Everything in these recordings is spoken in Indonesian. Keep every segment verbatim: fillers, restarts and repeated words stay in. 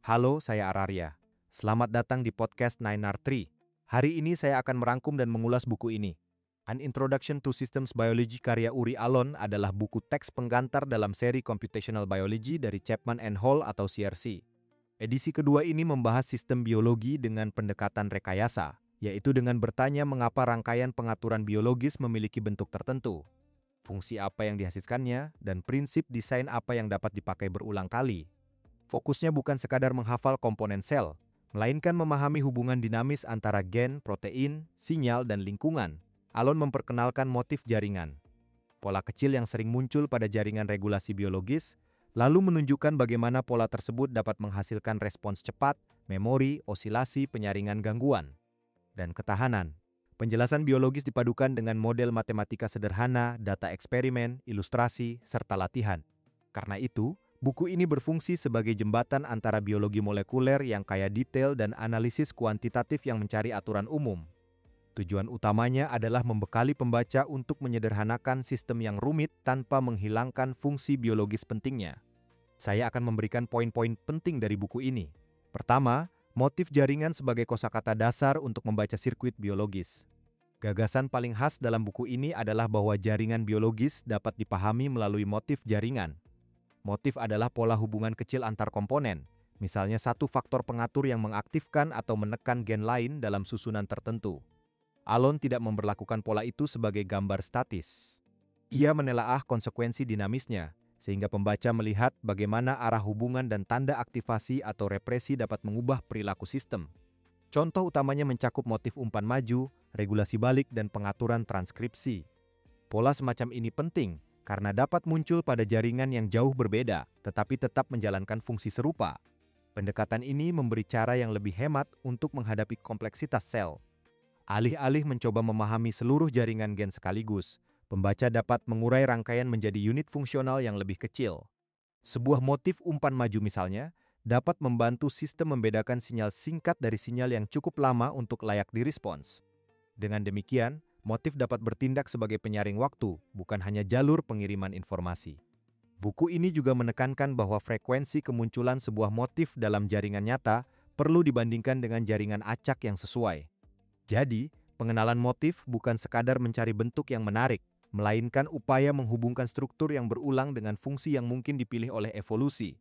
Halo, saya Araria. Selamat datang di podcast nine R three. Hari ini saya akan merangkum dan mengulas buku ini. An Introduction to Systems Biology karya Uri Alon adalah buku teks penggantar dalam seri Computational Biology dari Chapman and Hall atau C R C. Edisi kedua ini membahas sistem biologi dengan pendekatan rekayasa, yaitu dengan bertanya mengapa rangkaian pengaturan biologis memiliki bentuk tertentu, fungsi apa yang dihasilkannya, dan prinsip desain apa yang dapat dipakai berulang kali. Fokusnya bukan sekadar menghafal komponen sel, melainkan memahami hubungan dinamis antara gen, protein, sinyal, dan lingkungan. Alon memperkenalkan motif jaringan, pola kecil yang sering muncul pada jaringan regulasi biologis, lalu menunjukkan bagaimana pola tersebut dapat menghasilkan respons cepat, memori, osilasi, penyaringan gangguan, dan ketahanan. Penjelasan biologis dipadukan dengan model matematika sederhana, data eksperimen, ilustrasi, serta latihan. Karena itu, buku ini berfungsi sebagai jembatan antara biologi molekuler yang kaya detail dan analisis kuantitatif yang mencari aturan umum. Tujuan utamanya adalah membekali pembaca untuk menyederhanakan sistem yang rumit tanpa menghilangkan fungsi biologis pentingnya. Saya akan memberikan poin-poin penting dari buku ini. Pertama, motif jaringan sebagai kosakata dasar untuk membaca sirkuit biologis. Gagasan paling khas dalam buku ini adalah bahwa jaringan biologis dapat dipahami melalui motif jaringan. Motif adalah pola hubungan kecil antar komponen, misalnya satu faktor pengatur yang mengaktifkan atau menekan gen lain dalam susunan tertentu. Alon tidak memberlakukan pola itu sebagai gambar statis. Ia menelaah konsekuensi dinamisnya, sehingga pembaca melihat bagaimana arah hubungan dan tanda aktivasi atau represi dapat mengubah perilaku sistem. Contoh utamanya mencakup motif umpan maju, regulasi balik, dan pengaturan transkripsi. Pola semacam ini penting karena dapat muncul pada jaringan yang jauh berbeda, tetapi tetap menjalankan fungsi serupa. Pendekatan ini memberi cara yang lebih hemat untuk menghadapi kompleksitas sel. Alih-alih mencoba memahami seluruh jaringan gen sekaligus, pembaca dapat mengurai rangkaian menjadi unit fungsional yang lebih kecil. Sebuah motif umpan maju misalnya, dapat membantu sistem membedakan sinyal singkat dari sinyal yang cukup lama untuk layak direspons. Dengan demikian, motif dapat bertindak sebagai penyaring waktu, bukan hanya jalur pengiriman informasi. Buku ini juga menekankan bahwa frekuensi kemunculan sebuah motif dalam jaringan nyata perlu dibandingkan dengan jaringan acak yang sesuai. Jadi, pengenalan motif bukan sekadar mencari bentuk yang menarik, melainkan upaya menghubungkan struktur yang berulang dengan fungsi yang mungkin dipilih oleh evolusi.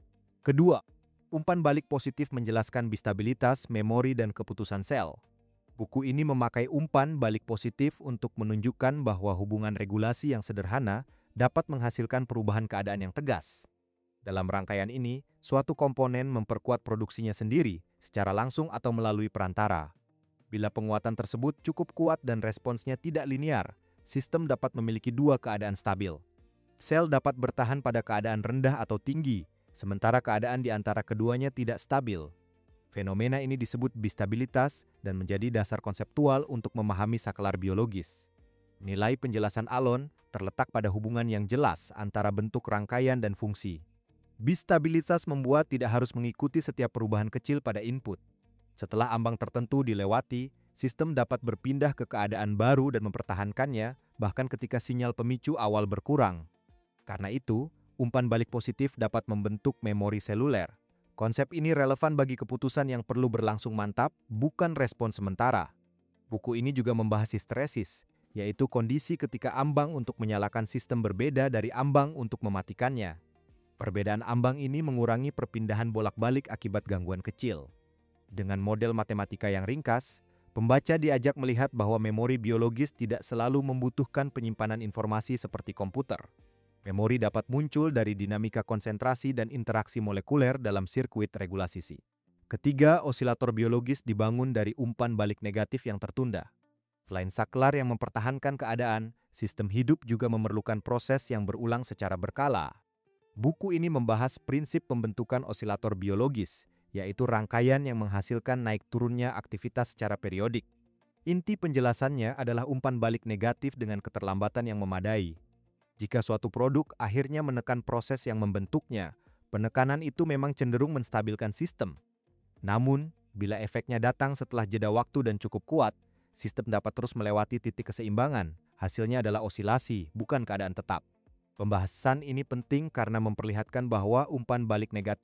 Kedua, umpan balik positif menjelaskan bistabilitas, memori, dan keputusan sel. Buku ini memakai umpan balik positif untuk menunjukkan bahwa hubungan regulasi yang sederhana dapat menghasilkan perubahan keadaan yang tegas. Dalam rangkaian ini, suatu komponen memperkuat produksinya sendiri, secara langsung atau melalui perantara. Bila penguatan tersebut cukup kuat dan responsnya tidak linear, sistem dapat memiliki dua keadaan stabil. Sel dapat bertahan pada keadaan rendah atau tinggi, sementara keadaan di antara keduanya tidak stabil. Fenomena ini disebut bistabilitas dan menjadi dasar konseptual untuk memahami saklar biologis. Nilai penjelasan Alon terletak pada hubungan yang jelas antara bentuk rangkaian dan fungsi. Bistabilitas membuat tidak harus mengikuti setiap perubahan kecil pada input. Setelah ambang tertentu dilewati, sistem dapat berpindah ke keadaan baru dan mempertahankannya, bahkan ketika sinyal pemicu awal berkurang. Karena itu, umpan balik positif dapat membentuk memori seluler. Konsep ini relevan bagi keputusan yang perlu berlangsung mantap, bukan respons sementara. Buku ini juga membahas histeresis, yaitu kondisi ketika ambang untuk menyalakan sistem berbeda dari ambang untuk mematikannya. Perbedaan ambang ini mengurangi perpindahan bolak-balik akibat gangguan kecil. Dengan model matematika yang ringkas, pembaca diajak melihat bahwa memori biologis tidak selalu membutuhkan penyimpanan informasi seperti komputer. Memori dapat muncul dari dinamika konsentrasi dan interaksi molekuler dalam sirkuit regulasi. Ketiga, osilator biologis dibangun dari umpan balik negatif yang tertunda. Selain saklar yang mempertahankan keadaan, sistem hidup juga memerlukan proses yang berulang secara berkala. Buku ini membahas prinsip pembentukan osilator biologis, yaitu rangkaian yang menghasilkan naik turunnya aktivitas secara periodik. Inti penjelasannya adalah umpan balik negatif dengan keterlambatan yang memadai. Jika suatu produk akhirnya menekan proses yang membentuknya, penekanan itu memang cenderung menstabilkan sistem. Namun, bila efeknya datang setelah jeda waktu dan cukup kuat, sistem dapat terus melewati titik keseimbangan. Hasilnya adalah osilasi, bukan keadaan tetap. Pembahasan ini penting karena memperlihatkan bahwa umpan balik negatif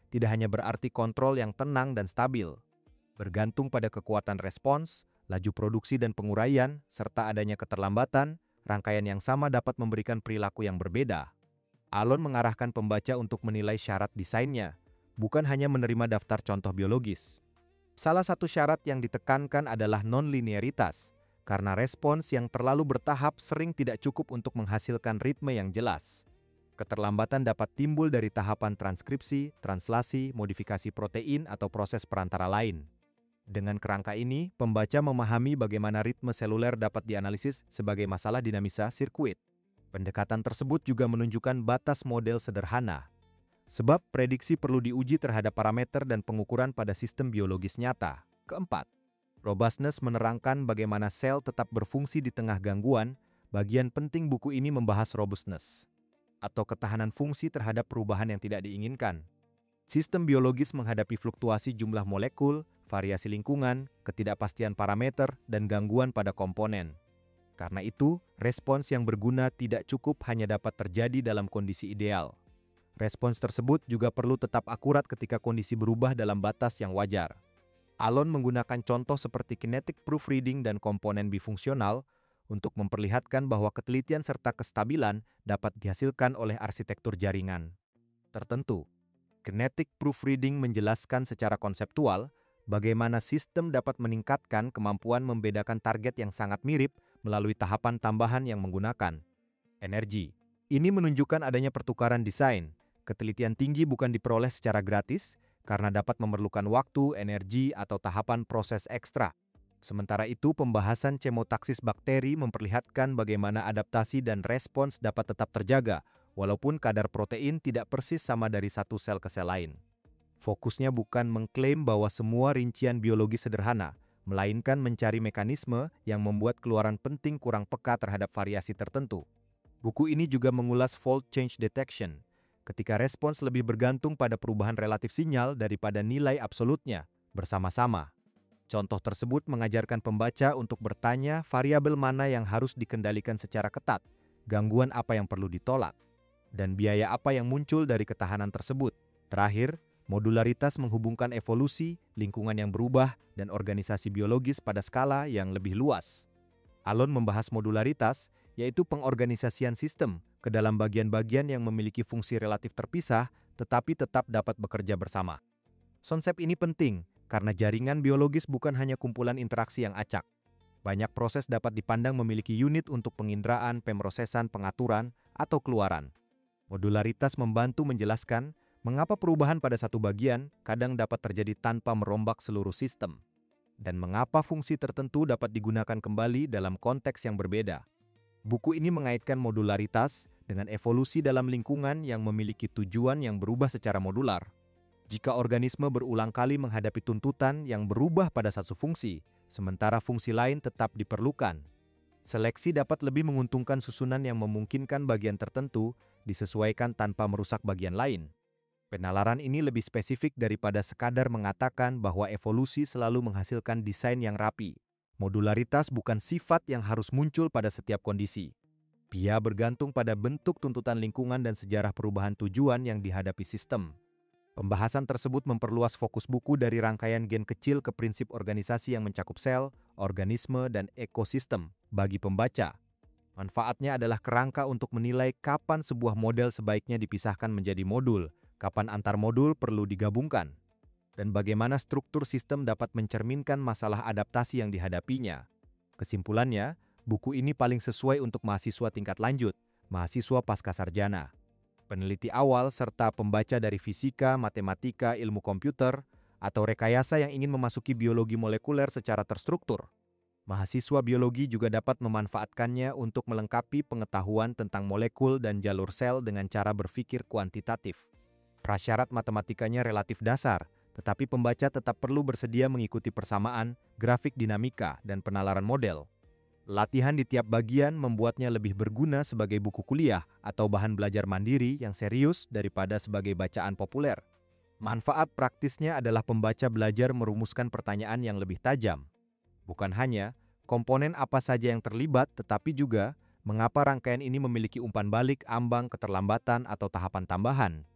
tidak hanya berarti kontrol yang tenang dan stabil. Bergantung pada kekuatan respons, laju produksi dan penguraian, serta adanya keterlambatan, rangkaian yang sama dapat memberikan perilaku yang berbeda. Alon mengarahkan pembaca untuk menilai syarat desainnya, bukan hanya menerima daftar contoh biologis. Salah satu syarat yang ditekankan adalah non-linearitas, karena respons yang terlalu bertahap sering tidak cukup untuk menghasilkan ritme yang jelas. Keterlambatan dapat timbul dari tahapan transkripsi, translasi, modifikasi protein, atau proses perantara lain. Dengan kerangka ini, pembaca memahami bagaimana ritme seluler dapat dianalisis sebagai masalah dinamisa sirkuit. Pendekatan tersebut juga menunjukkan batas model sederhana. Sebab prediksi perlu diuji terhadap parameter dan pengukuran pada sistem biologis nyata. Keempat, robustness menerangkan bagaimana sel tetap berfungsi di tengah gangguan. Bagian penting buku ini membahas robustness, atau ketahanan fungsi terhadap perubahan yang tidak diinginkan. Sistem biologis menghadapi fluktuasi jumlah molekul, variasi lingkungan, ketidakpastian parameter, dan gangguan pada komponen. Karena itu, respons yang berguna tidak cukup hanya dapat terjadi dalam kondisi ideal. Respons tersebut juga perlu tetap akurat ketika kondisi berubah dalam batas yang wajar. Alon menggunakan contoh seperti kinetic proofreading dan komponen bifungsional untuk memperlihatkan bahwa ketelitian serta kestabilan dapat dihasilkan oleh arsitektur jaringan tertentu. Kinetic proofreading menjelaskan secara konseptual bagaimana sistem dapat meningkatkan kemampuan membedakan target yang sangat mirip melalui tahapan tambahan yang menggunakan energi. Ini menunjukkan adanya pertukaran desain. Ketelitian tinggi bukan diperoleh secara gratis karena dapat memerlukan waktu, energi, atau tahapan proses ekstra. Sementara itu, pembahasan chemotaksis bakteri memperlihatkan bagaimana adaptasi dan respons dapat tetap terjaga, walaupun kadar protein tidak persis sama dari satu sel ke sel lain. Fokusnya bukan mengklaim bahwa semua rincian biologi sederhana, melainkan mencari mekanisme yang membuat keluaran penting kurang peka terhadap variasi tertentu. Buku ini juga mengulas fault change detection, ketika respons lebih bergantung pada perubahan relatif sinyal daripada nilai absolutnya, bersama-sama. Contoh tersebut mengajarkan pembaca untuk bertanya variabel mana yang harus dikendalikan secara ketat, gangguan apa yang perlu ditolak, dan biaya apa yang muncul dari ketahanan tersebut. Terakhir, modularitas menghubungkan evolusi, lingkungan yang berubah, dan organisasi biologis pada skala yang lebih luas. Alon membahas modularitas, yaitu pengorganisasian sistem ke dalam bagian-bagian yang memiliki fungsi relatif terpisah, tetapi tetap dapat bekerja bersama. Konsep ini penting, karena jaringan biologis bukan hanya kumpulan interaksi yang acak. Banyak proses dapat dipandang memiliki unit untuk penginderaan, pemrosesan, pengaturan, atau keluaran. Modularitas membantu menjelaskan mengapa perubahan pada satu bagian kadang dapat terjadi tanpa merombak seluruh sistem, dan mengapa fungsi tertentu dapat digunakan kembali dalam konteks yang berbeda. Buku ini mengaitkan modularitas dengan evolusi dalam lingkungan yang memiliki tujuan yang berubah secara modular. Jika organisme berulang kali menghadapi tuntutan yang berubah pada satu fungsi, sementara fungsi lain tetap diperlukan, seleksi dapat lebih menguntungkan susunan yang memungkinkan bagian tertentu disesuaikan tanpa merusak bagian lain. Penalaran ini lebih spesifik daripada sekadar mengatakan bahwa evolusi selalu menghasilkan desain yang rapi. Modularitas bukan sifat yang harus muncul pada setiap kondisi. Ia bergantung pada bentuk tuntutan lingkungan dan sejarah perubahan tujuan yang dihadapi sistem. Pembahasan tersebut memperluas fokus buku dari rangkaian gen kecil ke prinsip organisasi yang mencakup sel, organisme, dan ekosistem bagi pembaca. Manfaatnya adalah kerangka untuk menilai kapan sebuah model sebaiknya dipisahkan menjadi modul, kapan antar modul perlu digabungkan, dan bagaimana struktur sistem dapat mencerminkan masalah adaptasi yang dihadapinya. Kesimpulannya, buku ini paling sesuai untuk mahasiswa tingkat lanjut, mahasiswa pascasarjana, peneliti awal, serta pembaca dari fisika, matematika, ilmu komputer, atau rekayasa yang ingin memasuki biologi molekuler secara terstruktur. Mahasiswa biologi juga dapat memanfaatkannya untuk melengkapi pengetahuan tentang molekul dan jalur sel dengan cara berpikir kuantitatif. Prasyarat matematikanya relatif dasar, tetapi pembaca tetap perlu bersedia mengikuti persamaan, grafik dinamika, dan penalaran model. Latihan di tiap bagian membuatnya lebih berguna sebagai buku kuliah atau bahan belajar mandiri yang serius daripada sebagai bacaan populer. Manfaat praktisnya adalah pembaca belajar merumuskan pertanyaan yang lebih tajam. Bukan hanya komponen apa saja yang terlibat, tetapi juga mengapa rangkaian ini memiliki umpan balik, ambang, keterlambatan, atau tahapan tambahan.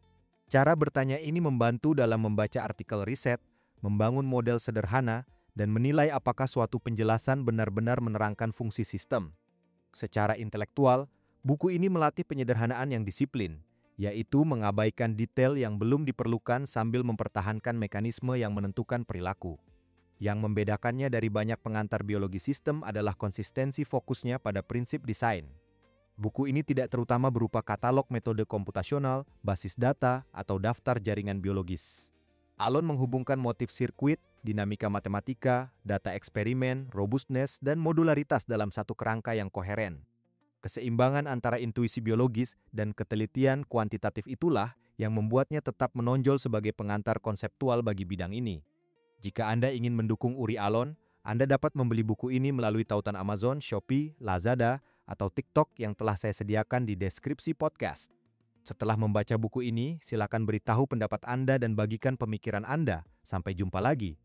Cara bertanya ini membantu dalam membaca artikel riset, membangun model sederhana, dan menilai apakah suatu penjelasan benar-benar menerangkan fungsi sistem. Secara intelektual, buku ini melatih penyederhanaan yang disiplin, yaitu mengabaikan detail yang belum diperlukan sambil mempertahankan mekanisme yang menentukan perilaku. Yang membedakannya dari banyak pengantar biologi sistem adalah konsistensi fokusnya pada prinsip desain. Buku ini tidak terutama berupa katalog metode komputasional, basis data, atau daftar jaringan biologis. Alon menghubungkan motif sirkuit, dinamika matematika, data eksperimen, robustness, dan modularitas dalam satu kerangka yang koheren. Keseimbangan antara intuisi biologis dan ketelitian kuantitatif itulah yang membuatnya tetap menonjol sebagai pengantar konseptual bagi bidang ini. Jika Anda ingin mendukung Uri Alon, Anda dapat membeli buku ini melalui tautan Amazon, Shopee, Lazada, atau TikTok yang telah saya sediakan di deskripsi podcast. Setelah membaca buku ini, silakan beritahu pendapat Anda dan bagikan pemikiran Anda. Sampai jumpa lagi.